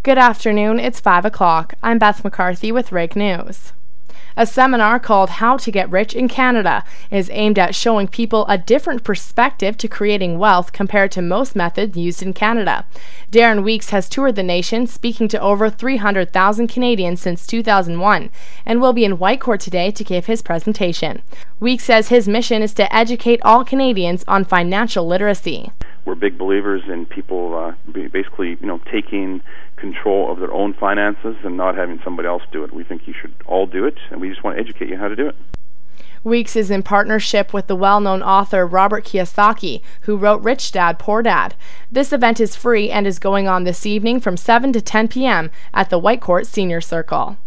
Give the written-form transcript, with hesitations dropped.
Good afternoon, it's 5 o'clock. I'm Beth McCarthy with RIG News. A seminar called How to Get Rich in Canada is aimed at showing people a different perspective to creating wealth compared to most methods used in Canada. Darren Weeks has toured the nation, speaking to over 300,000 Canadians since 2001, and will be in Whitecourt today to give his presentation. Weeks says his mission is to educate all Canadians on financial literacy. We're big believers in people basically, taking control of their own finances and not having somebody else do it. We think you should all do it, and we just want to educate you how to do it. Weeks is in partnership with the well-known author Robert Kiyosaki, who wrote Rich Dad, Poor Dad. This event is free and is going on this evening from 7 to 10 p.m. at the Whitecourt Senior Circle.